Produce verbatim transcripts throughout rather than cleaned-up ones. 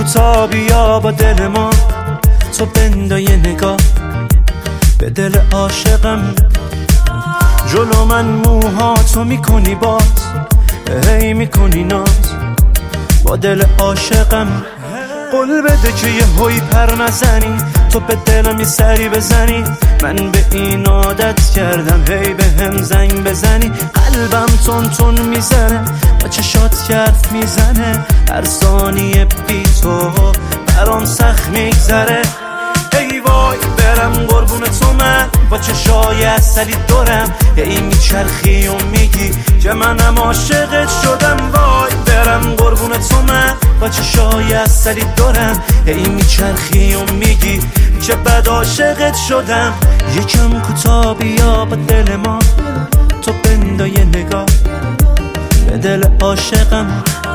کوتا بیا با دل ما، تو بندای نگاه به دل عاشقم. جلو من موها تو میکنی باز، هی میکنی ناز با دل عاشقم. قول بده که یه هوی پر نزنی، تو به دلم یه سری بزنی. من به این عادت کردم هی به هم زنگ بزنی. قلبم تون تون میزنه با چشات حرف میزنه، هر ثانیه بی تو برام سخت میگذره. ای وای برم قربون تو من با چشای عسلی دورم، هی میچرخی و میگی که منم عاشقت شدم. وای برم قربون تو من با چشای عسلی دورم، هی میچرخی و میگی که بد عاشقت شدم. یکم کوتا بیا با دل ما، تو بندای نگاه به دل عاشقم.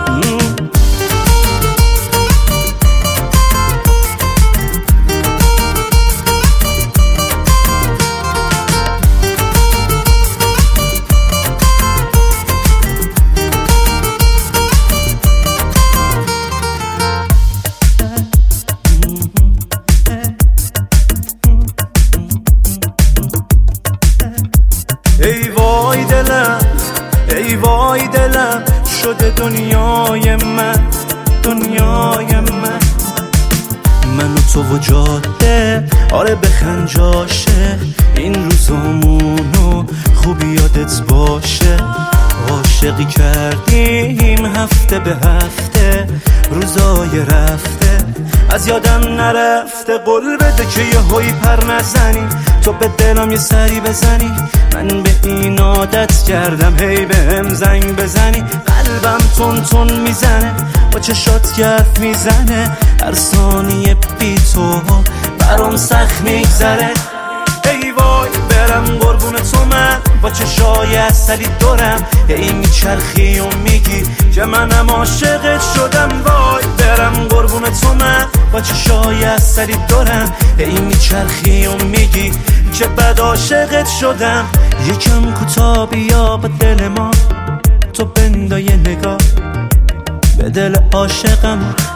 ای وای دلم، ای وای دلم شده دنیای من، دنیای من. من و تو و جاده آره بخنجاشه، این روزامونو خوبی یادت باشه. عاشقی کردیم هفته به هفته، روزای رفته از یادم نرفته. قول بده که یه هوی پر نزنی، تو به دلم یه سری بزنی. من به این عادت کردم هی به هم زنگ بزنی. قلبم تون تون میزنه با چشات حرف میزنه، هر ثانیه بی تو برام سخت میگذره. ای وای برم قربون تو من با چشای عسلی دورم، هی میچرخی و میگی که منم عاشقت شدم. وای برم قربون تو من با چشای عسلی دورم، هی میچرخی و میگی که بد عاشقت شدم. یکم کوتا بیا با دل ما، تو بندای نگاه به دل عاشقم.